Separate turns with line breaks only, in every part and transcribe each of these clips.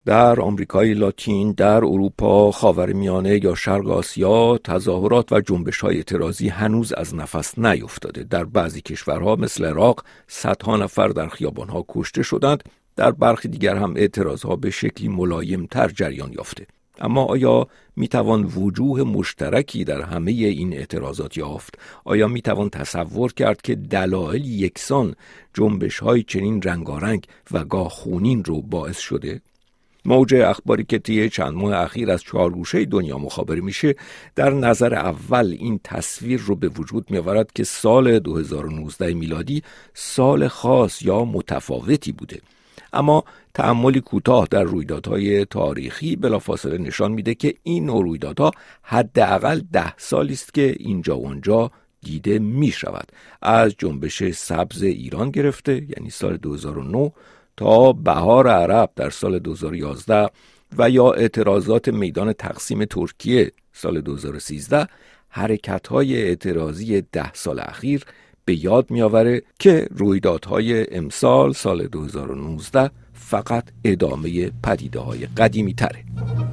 در آمریکای لاتین، در اروپا، خاورمیانه یا شرق آسیا تظاهرات و جنبش‌های اعتراضی هنوز از نفس نیفتاده. در بعضی کشورها مثل عراق صدها نفر در خیابان‌ها کشته شدند، در برخی دیگر هم اعتراضها به شکلی ملایم‌تر جریان یافته. اما آیا میتوان وجوه مشترکی در همه این اعتراضات یافت؟ آیا میتوان تصور کرد که دلایل یکسان جنبش‌های چنین رنگارنگ و گاه خونین رو باعث شده؟ موج اخباری که طی چند ماه اخیر از 4 گوشه دنیا مخابره میشه در نظر اول این تصویر رو به وجود میآورد که سال 2019 میلادی سال خاص یا متفاوتی بوده. اما تأملی کوتاه در رویدادهای تاریخی بلافاصله نشان میده که این نوع رویدادها حداقل 10 سالی است که اینجا و اونجا دیده میشود. از جنبش سبز ایران گرفته، یعنی سال 2009، تا بهار عرب در سال 2011 و یا اعتراضات میدان تقسیم ترکیه سال 2013، حرکت‌های اعتراضی 10 سال اخیر به یاد می‌آوره که رویدادهای امسال سال 2019 فقط ادامه پدیده‌های قدیمی تره.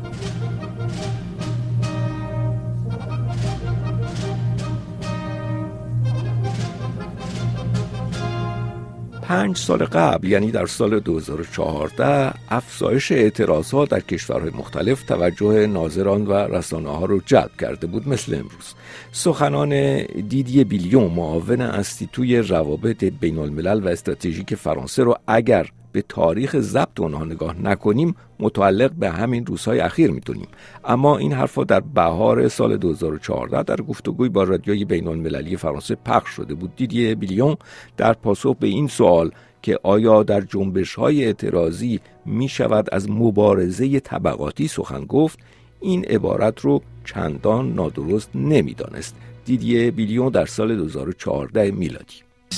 5 سال قبل، یعنی در سال 2014، افزایش اعتراضات در کشورهای مختلف توجه ناظران و رسانه‌ها رو جلب کرده بود. مثل امروز سخنان دیدی بیلیون، معاون انستیتوی روابط بین الملل و استراتژیک فرانسه رو اگر به تاریخ ضبط اونها نگاه نکنیم متعلق به همین روزهای اخیر میدونیم. اما این حرفا در بهار سال 2014 در گفتگوی با رادیوی بین المللی فرانسه پخش شده بود. دیدی بیلیون در پاسخ به این سوال که آیا در جنبش‌های اعتراضی می شود از مبارزه طبقاتی سخن گفت، این عبارت رو چندان نادرست نمیدانست. دیدی بیلیون در سال 2014 میلادی: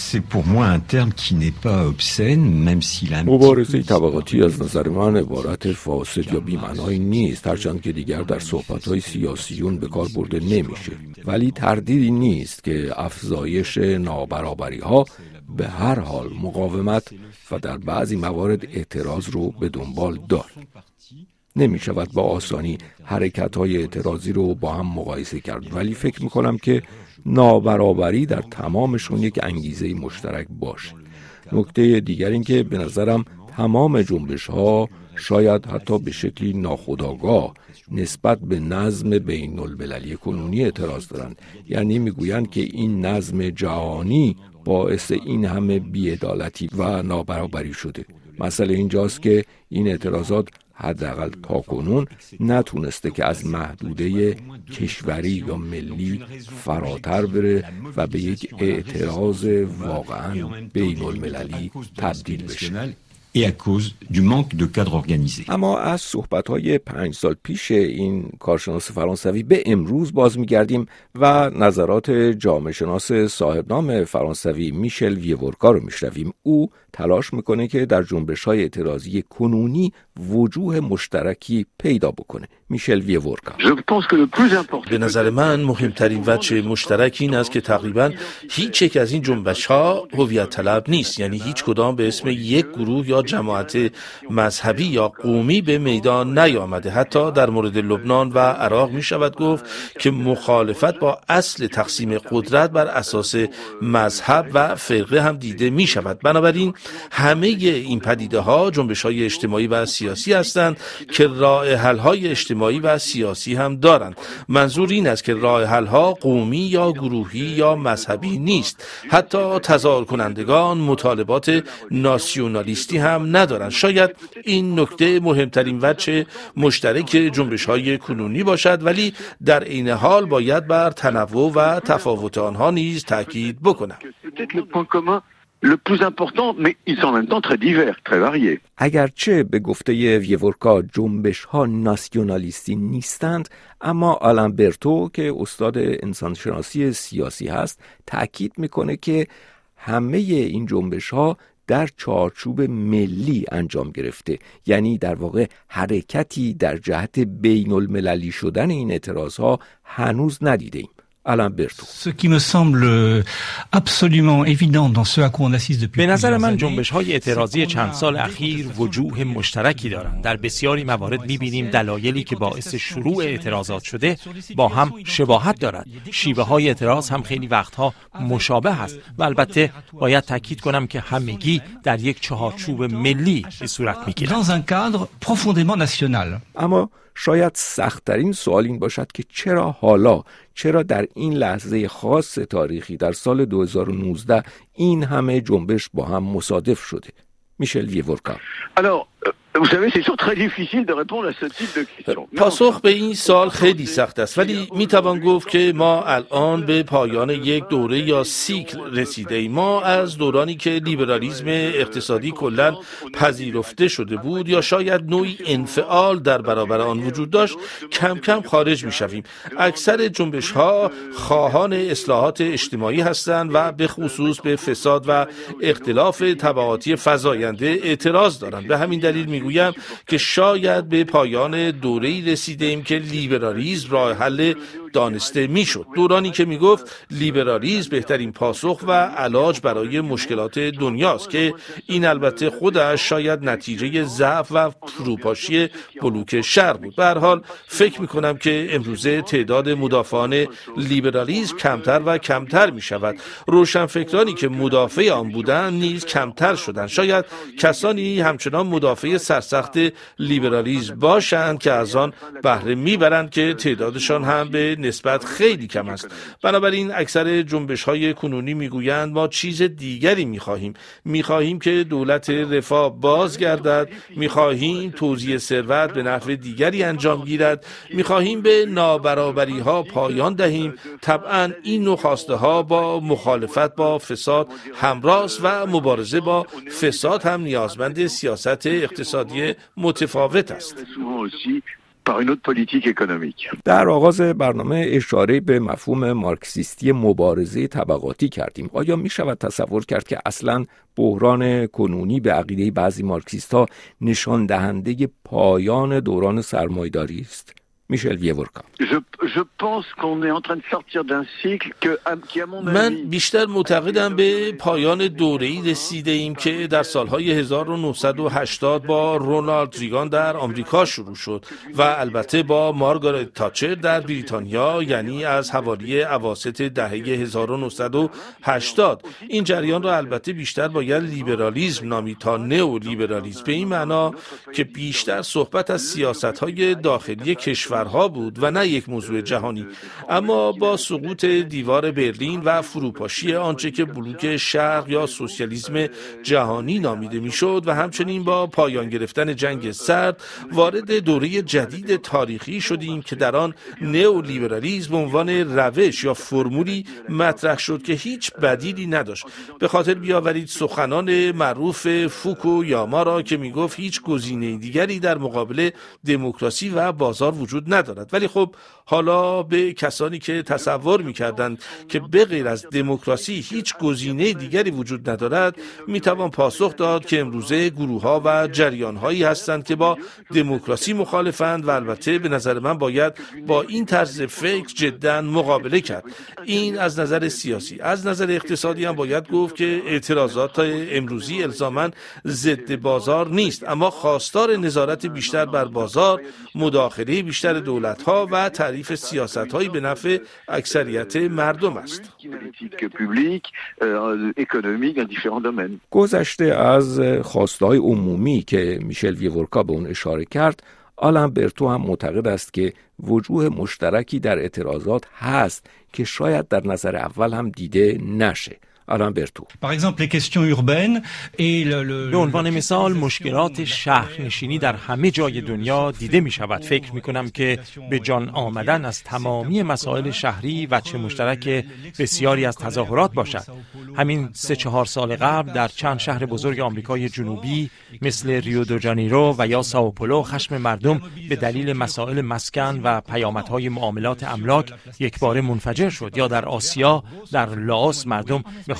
مبارزه طبقاتی از نظر من عبارت فاسد یا بی‌معنایی نیست، هرچند که دیگر در صحبت‌های سیاسیون به کار برده نمیشه. ولی تردیدی نیست که افزایش نابرابری‌ها به هر حال مقاومت و در بعضی موارد اعتراض رو به دنبال دارد. نمی شود با آسانی حرکت‌های اعتراضی رو با هم مقایسه کرد، ولی فکر می‌کنم که نابرابری در تمامشون یک انگیزه مشترک باشه. نکته دیگر این که به نظرم تمام جنبش‌ها شاید حتی به شکلی ناخودآگاه نسبت به نظم بین المللی کنونی اعتراض دارند. یعنی میگویند که این نظم جهانی باعث این همه بی‌عدالتی و نابرابری شده. مسئله اینجاست که این اعتراضات حداقل تاکنون نتونسته که از محدوده کشوری یا ملی فراتر بره و به یک اعتراض واقعا بین المللی تبدیل بشه. اما از صحبت‌های 5 سال پیش این کارشناس فرانسوی به امروز باز می‌گردیم و نظرات جامعه شناس صاحب نام فرانسوی میشل ویورکا رو میشنویم. او تلاش میکنه که در جنبش‌های اعتراضی کنونی وجوه مشترکی پیدا بکنه. میشل ویورکا:
به نظر من مهمترین وجه مشترک این است که تقریبا هیچ یک از این جنبش‌ها هویت طلب نیست، یعنی هیچ کدام به اسم یک گروه یا جماعت مذهبی یا قومی به میدان نیامده. حتی در مورد لبنان و عراق می شود گفت که مخالفت با اصل تقسیم قدرت بر اساس مذهب و فرقه هم دیده می شود. بنابراین همه این پدیده ها جنبش های اجتماعی و سیاسی هستند که راه حل های اجتماعی و سیاسی هم دارند. منظور این است که راه حل ها قومی یا گروهی یا مذهبی نیست. حتی تظاهر کنندگان مطالبات ناسیونالیستی هم ندارند. شاید این نکته مهمترین وجه مشترک جنبش‌های کنونی باشد، ولی در عین حال باید بر تنوع و تفاوت آنها نیز تاکید بکنم.
اگرچه به گفته ویورکا جنبش‌ها ناسیونالیستی نیستند، اما آلن برتو که استاد انسانشناسی سیاسی هست تاکید میکنه که همه این جنبش‌ها در چارچوب ملی انجام گرفته، یعنی در واقع حرکتی در جهت بین المللی شدن این اعتراضها هنوز ندیده ایم. آلن برتو.
به نظر من جنبش‌های اعتراضی چند سال اخیر وجوه مشترکی دارند. در بسیاری موارد می‌بینیم دلایلی که باعث شروع اعتراضات شده با هم شباهت دارد. شیوه‌های اعتراض هم خیلی وقتها مشابه است و البته باید تاکید کنم که همگی در یک چهارچوب ملی به صورت می‌گیرند.
اما شاید سخت‌ترین سوال این باشد که چرا در این لحظه خاص تاریخی در سال 2019 این همه جنبش با هم مصادف شده؟ میشل ویورکا.
پاسخ به این سوال خیلی سخت است، ولی میتوان گفت که ما الان به پایان یک دوره یا سیکل رسیده ایم. ما از دورانی که لیبرالیسم اقتصادی کلاً پذیرفته شده بود یا شاید نوعی انفعال در برابر آن وجود داشت کم کم خارج میشویم. اکثر جنبش ها خواهان اصلاحات اجتماعی هستند و به خصوص به فساد و اختلاف طبقاتی فزاینده اعتراض دارند. به همین دلیل میگویم که شاید به پایان دوره‌ای رسیده ایم که لیبرالیسم راه حل دانسته میشد. دورانی که میگفت لیبرالیسم بهترین پاسخ و علاج برای مشکلات دنیاست، که این البته خودش شاید نتیجه ضعف و فروپاشی بلوک شرق بود. به هر حال فکر میکنم که امروزه تعداد مدافعان لیبرالیسم کمتر و کمتر میشود. روشنفکرانی که مدافع آن بودند نیز کمتر شدند. شاید کسانی همچنان مدافع سرسخت لیبرالیسم باشند که از آن بهره میبرند که تعدادشان هم به نسبت خیلی کم است. بنابراین اکثر جنبش‌های کنونی میگویند ما چیز دیگری میخواهیم که دولت رفاه بازگردد، میخواهیم توزیع ثروت به نحو دیگری انجام گیرد، میخواهیم به نابرابری‌ها پایان دهیم. طبعا این نوع خواسته‌ها با مخالفت با فساد همراه و مبارزه با فساد هم نیازمند سیاست اقتصادی متفاوت است.
در آغاز برنامه اشاره به مفهوم مارکسیستی مبارزه طبقاتی کردیم. آیا می شود تصور کرد که اصلاً بحران کنونی به عقیده بعضی مارکسیست‌ها نشان دهنده پایان دوران سرمایه‌داری است؟ میشل ویورکا.
من بیشتر معتقدم به پایان دوره‌ای رسیده ایم که در سالهای 1980 با رونالد ریگان در آمریکا شروع شد و البته با مارگارت تاچر در بریتانیا، یعنی از حوالی اواسط دهه 1980. این جریان را البته بیشتر باید لیبرالیسم نامید تا نئولیبرالیسم، به این معنا که بیشتر صحبت از سیاست‌های داخلی کشورها بود و نه یک موضوع جهانی. اما با سقوط دیوار برلین و فروپاشی آنچه که بلوک شرق یا سوسیالیسم جهانی نامیده میشد و همچنین با پایان گرفتن جنگ سرد وارد دوره جدید تاریخی شدیم که در آن نئولیبرالیسم به عنوان روش یا فرمولی مطرح شد که هیچ بدیلی نداشت. به خاطر بیاورید سخنان معروف فوکویاما را که میگفت هیچ گزینه دیگری در مقابل دموکراسی و بازار وجود ندارد. ولی خب حالا به کسانی که تصور می‌کردند که به غیر از دموکراسی هیچ گزینه دیگری وجود ندارد میتوان پاسخ داد که امروزه گروه‌ها و جریان‌هایی هستند که با دموکراسی مخالفند و البته به نظر من باید با این طرز فکر جداً مقابله کرد. این از نظر سیاسی. از نظر اقتصادی هم باید گفت که اعتراضات امروزی الزاماً ضد بازار نیست، اما خواستار نظارت بیشتر بر بازار، مداخله بیشتر دولت‌ها و تعریف سیاست‌هایی به نفع اکثریت مردم است.
گذشته از خواسته‌های عمومی که میشل ویورکا به اون اشاره کرد، آلن برتو هم معتقد است که وجوه مشترکی در اعتراضات هست که شاید در نظر اول هم دیده نشه. آلن برتو.
به عنوان مثال مشکلات شهرنشینی در همه جای دنیا دیده می شود. فکر می کنم که به جان آمدن از تمامی مسائل شهری وجه مشترک بسیاری از تظاهرات باشد. همین 3-4 سال قبل در چند شهر بزرگ آمریکای جنوبی مثل ریو دو جانیرو و یا سائوپولو خشم مردم به دلیل مسائل مسکن و پیامدهای معاملات املاک یکباره منفجر شد. یا در آسیا در لاوس مردم به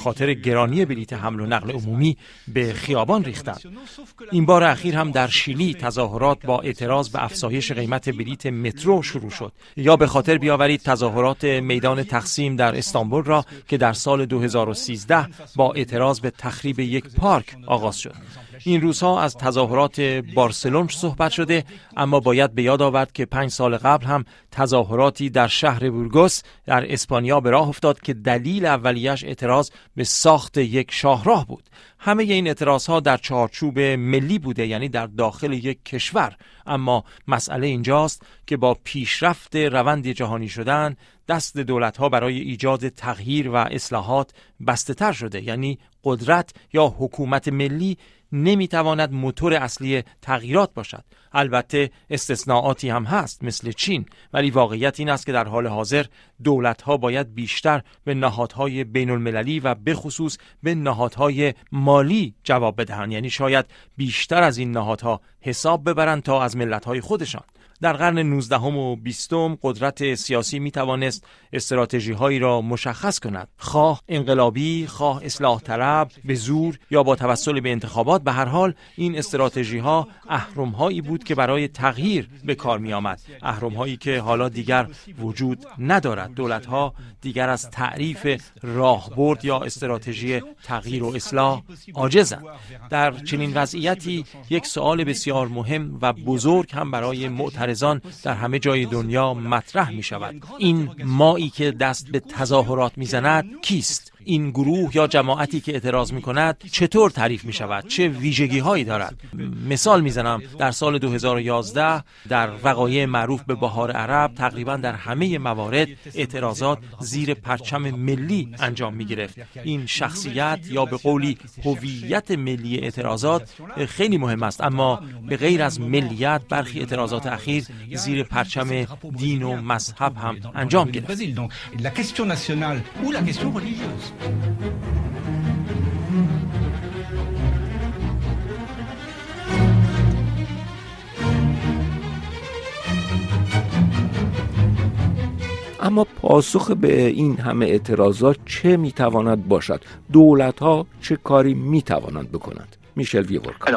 خاطر گرانی بلیت حمل و نقل عمومی به خیابان ریختند. این بار اخیر هم در شیلی تظاهرات با اعتراض به افزایش قیمت بلیت مترو شروع شد. یا به خاطر بیاورید تظاهرات میدان تقسیم در استانبول را که در سال 2013 با اعتراض به تخریب یک پارک آغاز شد. این روزها از تظاهرات بارسلون صحبت شده، اما باید به یاد آورد که 5 سال قبل هم تظاهراتی در شهر بورگوس در اسپانیا به راه افتاد که دلیل اولیش اعتراض به ساخت یک شاهراه بود. همه این اعتراضها در چارچوب ملی بوده، یعنی در داخل یک کشور. اما مسئله اینجاست که با پیشرفت روند جهانی شدن دست دولت‌ها برای ایجاد تغییر و اصلاحات بسته تر شده، یعنی قدرت یا حکومت ملی نمیتواند موتور اصلی تغییرات باشد. البته استثناءاتی هم هست مثل چین، ولی واقعیت این است که در حال حاضر دولت‌ها باید بیشتر به نهادهای بین‌المللی و به خصوص به نهادهای مالی جواب بدهند، یعنی شاید بیشتر از این نهادها حساب ببرند تا از ملت‌های خودشان. در قرن 19 و 20 قدرت سیاسی می توانست استراتژی هایی را مشخص کند، خواه انقلابی، خواه اصلاح طلب، به زور یا با توسل به انتخابات. به هر حال این استراتژی ها اهرم هایی بود که برای تغییر به کار می آمد، اهرم هایی که حالا دیگر وجود ندارد. دولت ها دیگر از تعریف راهبرد یا استراتژی تغییر و اصلاح عاجزند. در چنین وضعیتی یک سوال بسیار مهم و بزرگ هم برای معترضان در همه جای دنیا مطرح می شود. این مایی که دست به تظاهرات می زند کیست؟ این گروه یا جماعتی که اعتراض می کند چطور تعریف می شود؟ چه ویژگی هایی دارد؟ مثال می زنم، در سال 2011 در وقایع معروف به بهار عرب تقریبا در همه موارد اعتراضات زیر پرچم ملی انجام می گرفت. این شخصیت یا به قولی هویت ملی اعتراضات خیلی مهم است، اما به غیر از ملیت برخی اعتراضات اخیر زیر پرچم دین و مذهب هم انجام گرفت.
اما پاسخ به این همه اعتراضات چه میتواند باشد؟ دولت‌ها چه کاری میتوانند بکنند؟ میشل ویورکا.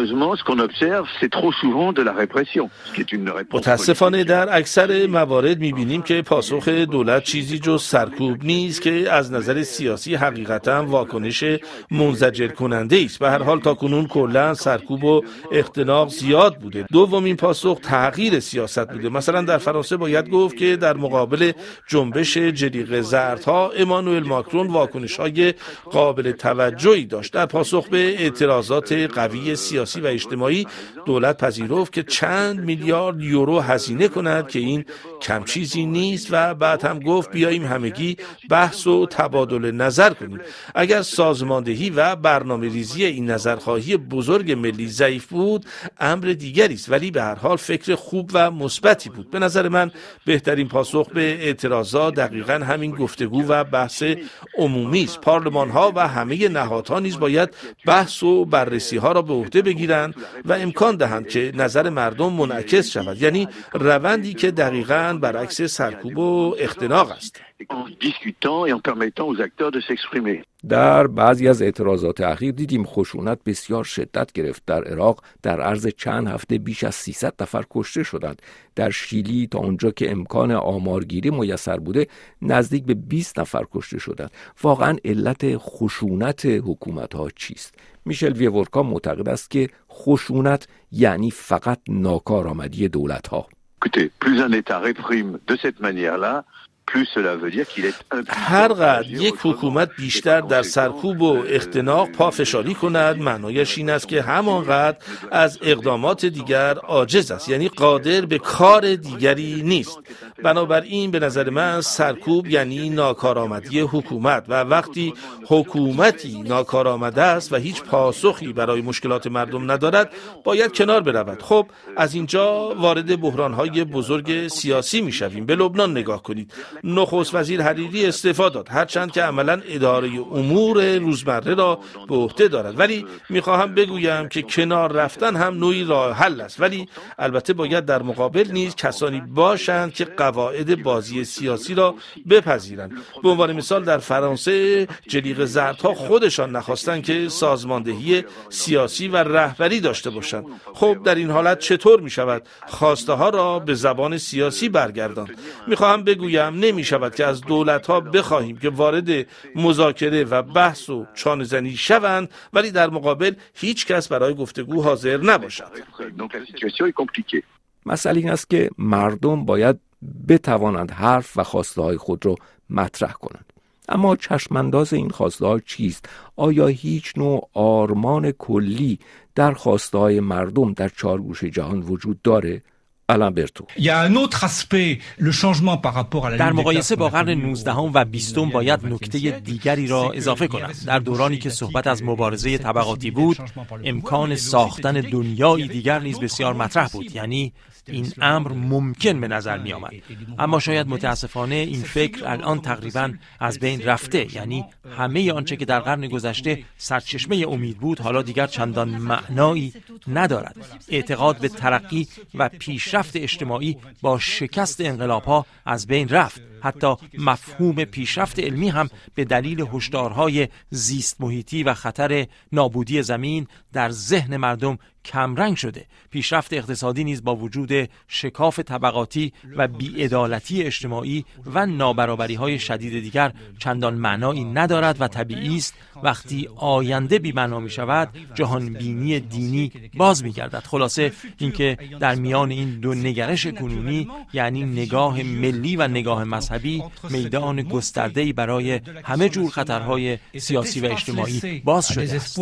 متاسفانه در اکثر موارد میبینیم که پاسخ دولت چیزی جز سرکوب نیست که از نظر سیاسی حقیقتا واکنش منزجر کننده است. به هر حال تاکنون کلا سرکوب و اختناق زیاد بوده. دومین پاسخ تغییر سیاست بوده. مثلا در فرانسه باید گفت که در مقابل جنبش جلیقه زردها امانوئل ماکرون واکنش‌های قابل توجهی داشت. در پاسخ به اعتراضات قوی سیاسی و اجتماعی دولت پذیرفت که چند میلیارد یورو هزینه کند که این کم چیزی نیست و بعد هم گفت بیاییم همگی بحث و تبادل نظر کنیم. اگر سازماندهی و برنامه‌ریزی این نظرخواهی بزرگ ملی ضعیف بود امر دیگری است، ولی به هر حال فکر خوب و مثبتی بود. به نظر من بهترین پاسخ به اعتراضات دقیقاً همین گفتگو و بحث عمومی است. پارلمان‌ها و همه نهادها نیز باید بحث و بررسی‌ها را به عهده بگیرند و امکان دهند که نظر مردم منعکس شود، یعنی روندی که دقیقاً برعکس سرکوب و اختناق است.
در بعضی از اعتراضات اخیر دیدیم خشونت بسیار شدت گرفت. در عراق در عرض چند هفته بیش از 300 نفر کشته شدند. در شیلی تا اونجا که امکان آمارگیری میسر بوده نزدیک به 20 نفر کشته شدند. واقعا علت خشونت حکومت‌ها چیست؟ میشل ویورکا معتقد است که خشونت یعنی فقط ناکارآمدی دولت‌ها.
هر قدر یک حکومت بیشتر در سرکوب و اختناق پافشاری کند معنایش این است که همانقدر از اقدامات دیگر عاجز است، یعنی قادر به کار دیگری نیست. بنابراین به نظر من سرکوب یعنی ناکارآمدی حکومت و وقتی حکومتی ناکارآمد است و هیچ پاسخی برای مشکلات مردم ندارد باید کنار برود. خب از اینجا وارد بحران‌های بزرگ سیاسی می‌شویم. به لبنان نگاه کنید. نخست وزیر حریری استعفا داد، هرچند که عملاً اداره امور روزمره را به عهده دارد، ولی میخواهم بگویم که کنار رفتن هم نوعی راه حل است، ولی البته باید در مقابل نیز کسانی باشند که قواعد بازی سیاسی را بپذیرند. به عنوان مثال در فرانسه جلیقه زردها خودشان نخواستند که سازماندهی سیاسی و رهبری داشته باشند. خب در این حالت چطور می شود خواسته ها را به زبان سیاسی برگرداند؟ می خواهم بگویم نمی شود که از دولت ها بخواهیم که وارد مذاکره و بحث و چانه‌زنی شوند ولی در مقابل هیچ کس برای گفتگو حاضر نباشد.
مسئله این است که مردم باید بتوانند حرف و خواسته های خود را مطرح کنند. اما چشمانداز این خواسته ها چیست؟ آیا هیچ نوع آرمان کلی در خواسته های مردم در چهارگوشه جهان وجود داره؟ آلان برتو:
در مقایسه با قرن 19 و 20 باید نکته دیگری را اضافه کنم. در دورانی که صحبت از مبارزه طبقاتی بود، امکان ساختن دنیایی دیگر نیز بسیار مطرح بود، یعنی این امر ممکن به نظر می آمد. اما شاید متاسفانه این فکر الان تقریبا از بین رفته، یعنی همه آنچه که در قرن گذشته سرچشمه امید بود حالا دیگر چندان معنایی ندارد. اعتقاد به ترقی و پیشرفت اجتماعی با شکست انقلاب‌ها از بین رفت. حتی مفهوم پیشرفت علمی هم به دلیل هشدارهای زیست محیطی و خطر نابودی زمین در ذهن مردم کمرنگ شده. پیشرفت اقتصادی نیز با وجود شکاف طبقاتی و بی‌عدالتی اجتماعی و نابرابری‌های شدید دیگر چندان معنایی ندارد و طبیعی است وقتی آینده بی‌معنا می‌شود جهان بینی دینی باز می‌گردد. خلاصه اینکه در میان این دو نگرش کنونی، یعنی نگاه ملی و نگاه مذهبی، میدان گسترده‌ای برای همه جور خطرهای سیاسی و اجتماعی باز شده است.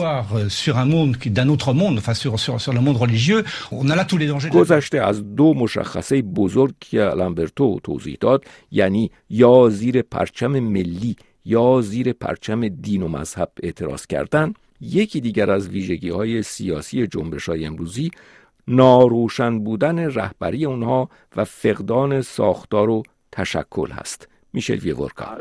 گذشته از دو مشخصه بزرگ که آلان برتو توضیح داد، یعنی یا زیر پرچم ملی یا زیر پرچم دین و مذهب اعتراض کردن، یکی دیگر از ویژگی‌های سیاسی جنبش‌های امروزی ناروشن بودن رهبری اونها و فقدان ساختار و تشکل هست. میشل ویورکا: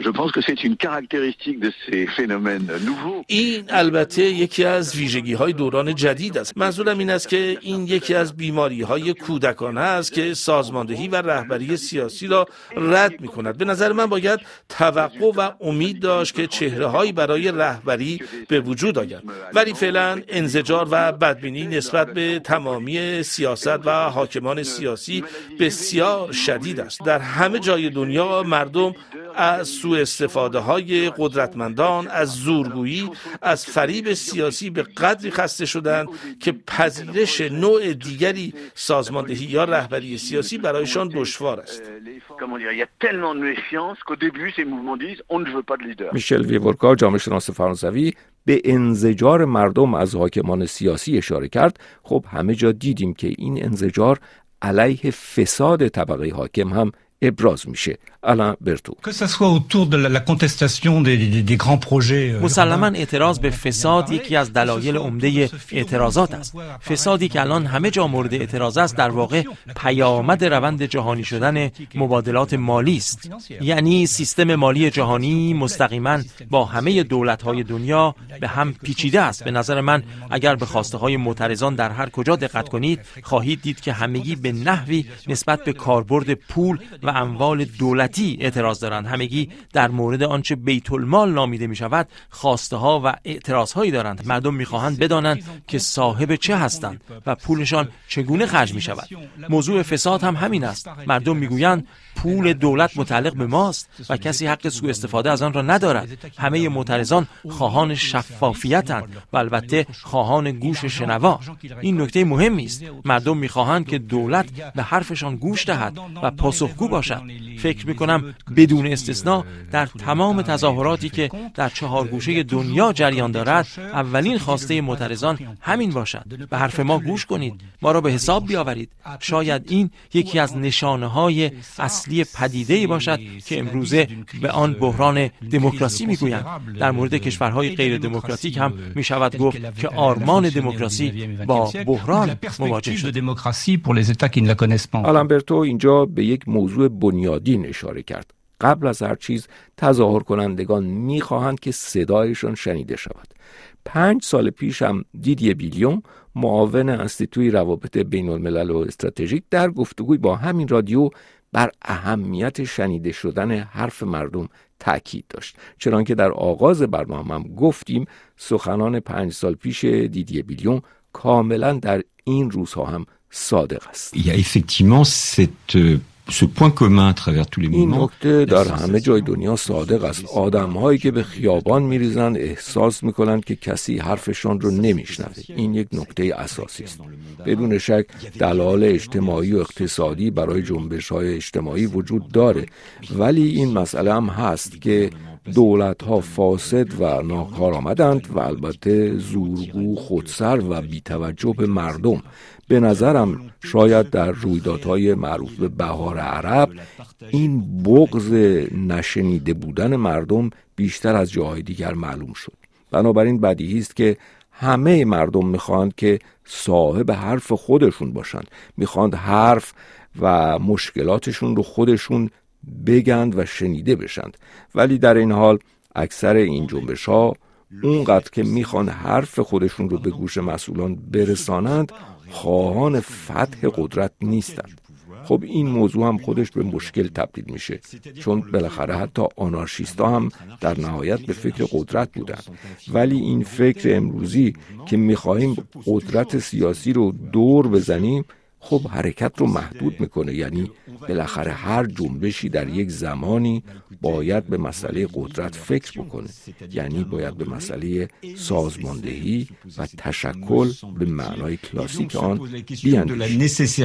این البته یکی از ویژگی‌های دوران جدید است. منظورم این است که این یکی از بیماری‌های کودکانه است که سازماندهی و رهبری سیاسی را رد می‌کند. به نظر من باید توقع و امید داشت که چهره‌هایی برای رهبری به وجود آید، ولی فعلا انزجار و بدبینی نسبت به تمامی سیاست و حاکمان سیاسی بسیار شدید است. در همه جای دنیا مردم از سوء استفاده های قدرتمندان، از زورگویی، از فریب سیاسی به قدری خسته شدند که پذیرش نوع دیگری سازماندهی یا رهبری سیاسی برایشان دشوار است.
میشل ویورکا، جامعه شناس فرانسوی، به انزجار مردم از حاکمان سیاسی اشاره کرد. خب همه جا دیدیم که این انزجار علیه فساد طبقه حاکم هم ابراز میشه. آلان برتو:
مسلماً اعتراض به فساد یکی از دلایل عمده اعتراضات است. فسادی که الان همه جا مورد اعتراض است در واقع پیامد روند جهانی شدن مبادلات مالی است. یعنی سیستم مالی جهانی مستقیما با همه دولت‌های دنیا به هم پیچیده است. به نظر من اگر به خواسته‌های معترضان در هر کجا دقت کنید خواهید دید که همگی به نحوی نسبت به کاربرد پول و اموال دولتی اعتراض دارند. همگی در مورد آنچه بیت المال نامیده می شود خواسته ها و اعتراض هایی دارند. مردم می خواهند بدانند که صاحب چه هستند و پولشان چگونه خرج می شود. موضوع فساد هم همین است. مردم می گویند پول دولت متعلق به ماست و کسی حق سوء استفاده از آن را ندارد. همه معترضان خواهان شفافیتند و البته خواهان گوش شنوا. این نکته مهمی است. مردم می خواهند که دولت به حرفشان گوش دهد و پاسخگو باشد. فکر میکنم بدون استثنا در تمام تظاهراتی که در چهار گوشه دنیا جریان دارد اولین خواسته معترضان همین باشد: به حرف ما گوش کنید، ما را به حساب بیاورید. شاید این یکی از نشانه‌های اصلی پدیده‌ای باشد که امروزه به آن بحران دموکراسی میگویند. در مورد کشورهای غیر دموکراتیک هم میشود گفت که آرمان دموکراسی با بحران مواجه شده.
آلان برتو اینجا به یک موضوع بنیادین اشاره کرد. قبل از هر چیز تظاهر کنندگان میخواهند که صدایشان شنیده شود. 5 سال پیش هم دیدیه بیلیون، معاون انستیتوی روابط بین الملل و استراتژیک، در گفتگوی با همین رادیو بر اهمیت شنیده شدن حرف مردم تأکید داشت، چنانکه در آغاز برنامه هم گفتیم سخنان 5 سال پیش دیدیه بیلیون کاملا در این روزها هم صادق است. این نکته در همه جای دنیا صادق است. آدم‌هایی که به خیابان می‌ریزند احساس می‌کنند که کسی حرفشان رو نمی‌شنوه. این یک نکته اساسی است. بدون شک دلایل اجتماعی و اقتصادی برای جنبش‌های اجتماعی وجود داره، ولی این مسئله هم هست که دولت‌ها فاسد و ناکارآمدند و البته زورگو، خودسر و بی‌توجه به مردم. به نظرم شاید در رویدادهای معروف به بهار عرب این بغض نشنیده بودن مردم بیشتر از جاهای دیگر معلوم شد. بنابراین بدیهی است که همه مردم میخواند که صاحب حرف خودشون باشند، میخواند حرف و مشکلاتشون رو خودشون بگند و شنیده بشند. ولی در این حال اکثر این جنبش‌ها اونقدر که میخوان حرف خودشون رو به گوش مسئولان برسانند خواهان فتح قدرت نیستند. خب این موضوع هم خودش به مشکل تبدیل میشه، چون بالاخره حتی آنارشیست‌ها هم در نهایت به فکر قدرت بودن. ولی این فکر امروزی که میخواهیم قدرت سیاسی رو دور بزنیم خب حرکت رو محدود میکنه. یعنی بالاخره هر جنبشی در یک زمانی باید به مسئله قدرت فکر بکنه، یعنی باید به مسئله سازماندهی و تشکل به معنای کلاسیک آن بیاندیشه.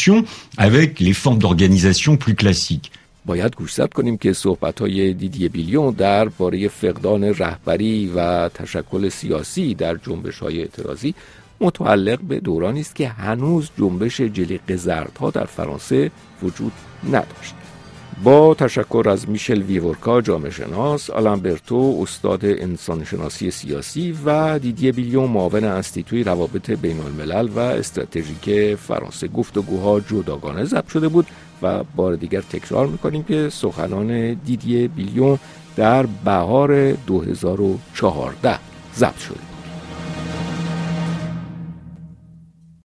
باید گوشزد کنیم که صحبت‌های دیدیه بیلیون درباره فقدان رهبری و تشکل سیاسی در جنبش‌های اعتراضی متعلق به دورانی است که هنوز جنبش جلیقه زردها در فرانسه وجود نداشت. با تشکر از میشل ویورکا جامعه شناس، آلن برتو استاد انسانشناسی سیاسی و دیدیه بیلیون معاون انستیتوی روابط بین الملل و استراتژیک فرانسه. گفتگوها جداگانه ضبط شده بود و بار دیگر تکرار میکنیم که سخنان دیدیه بیلیون در بهار 2014 ضبط شده.